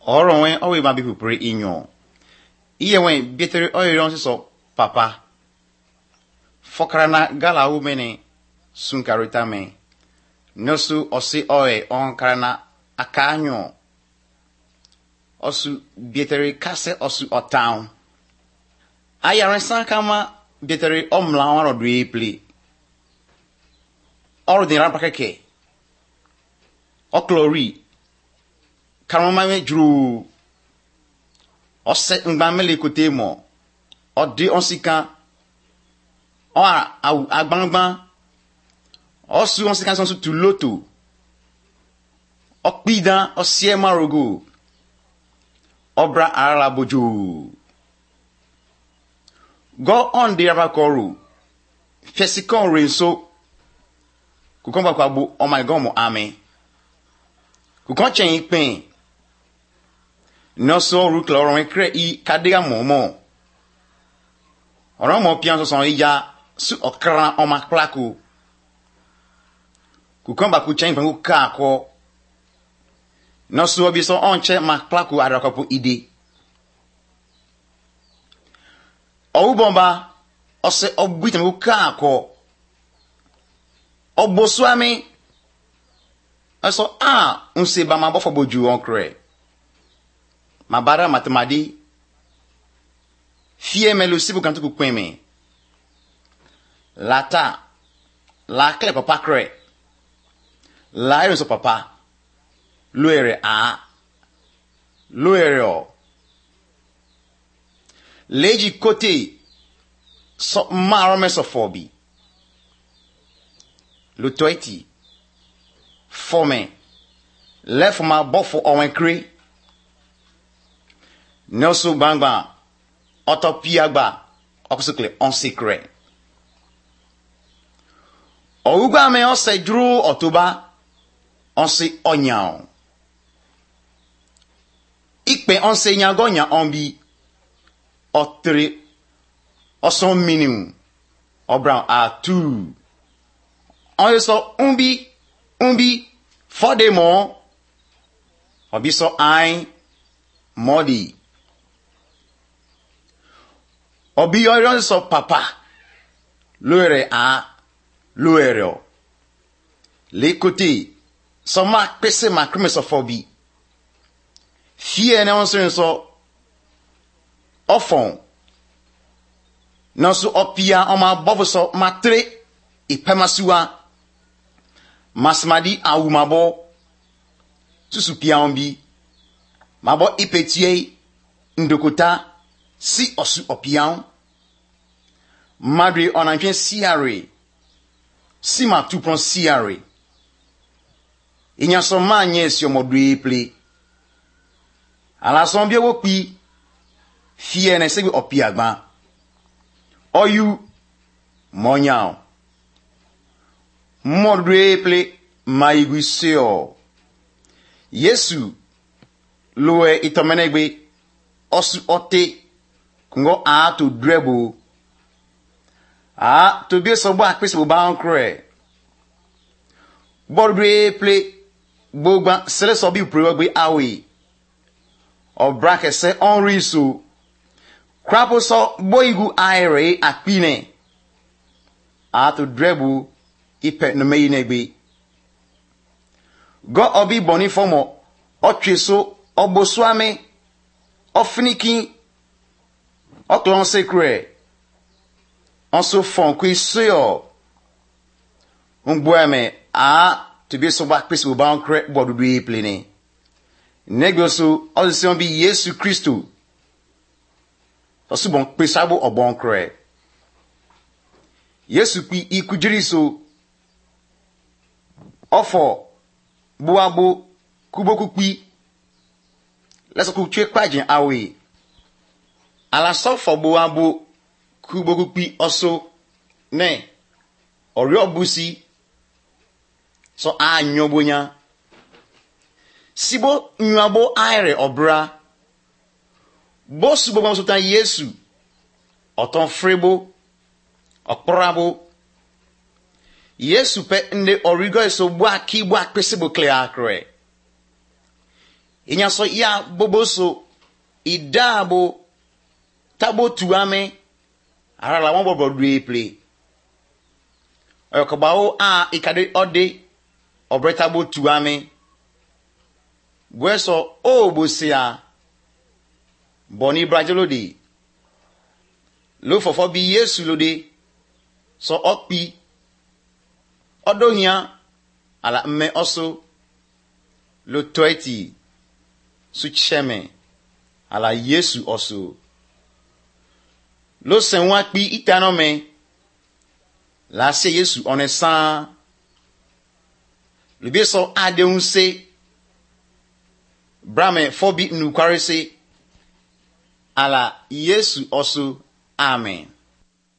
Oro wen owe ba people pray inyo. Iye wen betere oyon so papa. Fokrana gala umene sunkarita me. Nosu osi oe on karana akanyo. Osu betere kase osu otown. Ayaren san kama betere omla waro dwe pli. Oro din rapakeke. Oklori. Karoma me juru. Ose ngbamele kote mo. Odi onsika. O agbangban. Osu onsika sonsu tuloto. Okpida osie marogo. Obra arala bojo. Go on the rabakoru. Fesikon renso. Kukomba kwa bu oh my god mo ame. Kukon chen ikpen. No so rukla oron kre I kadega momo. Oron mo pian so son iya su okran on ma klaku. Kukomba ku chen pengu ka ko. No so obi so on che ma klaku arakopu ide. Ou bomba ose obwite me ka ko. Oboswami aso unse ba ma bofo boju onkre. Mabara matemadi fie melu sibu kantu ku kweme. Lata la kle papa kre. La iron so papa. Luere Luere o. Leji kote so marome so fobi. Lutoiti. Fome. Left ma bofo owenkre. Nelso bangba. Otopiagba. Okusukle on secret. Ouga me ose dru otoba. Onse onyao. Ikpe onse nyagonya ombi. Otre. Oson minimum. Obran A2. On so umbi. For the more. Obi so I. Modi. Obi yoron so papa. Luere Luere. Le côté. So ma pese ma krime so fobi. Fie ne onso so. Ofon. Nanso opia on ma bobo so matre. Ipemasuwa. Masmadi awumabo. Susupia ombi. Mabo ipetie. Ndokota. Si osu opian. Madre onanjen siare. Si ma tupron siare. Inyaso manye si omodwe ple. Ala son bie wopi. Fie ne sebi opiagban. Oyu. Monyao. Modwe ple. Maigwiseo. Yesu. Loe itomenegbe. Osu ote. Kungo to drebo. To be so back peace ba onkre. Bodwe ple. Bogba sele so bi prewagbe awe. Obrake se onri so. Krapo so boigu aire akpine. To drebo. Ipe no meyinegbe. Go obi boni fomo. Otweso. Oboswame. Ofinikin. Oklon sekre. Onso fon kwi suyo. Mbweme to be so back peace ba onkre bodudu plene. Negyoso ozision bi Yesu Kristo. Osu bon pesabo obonkre. Yesu pi ikujiri so. Ofo buabo kuboku pi. Leso ku twe kwajin awe. Ala sofo buabo kuboku pi oso ne oriobusi so anyobonya sibo nwabo aire obra bosu bo so tan Yesu oton frebo okporabo Yesu pe nde origo so bua ki bua pesibo clear akre Inya so ya boboso idabo tabo tuame ara la won bobo due play oyokobawo a ikade ode obretabo tuame gweso o bosia boni brajolodi lo fofo bi Yesu lode so okpi odohia ala mme oso lo 20 sucheme ala Yesu oso lo senwa kpi itanome la se Yesu onesan le beso adeunse brame fobi nukware se ala Yesu oso amen.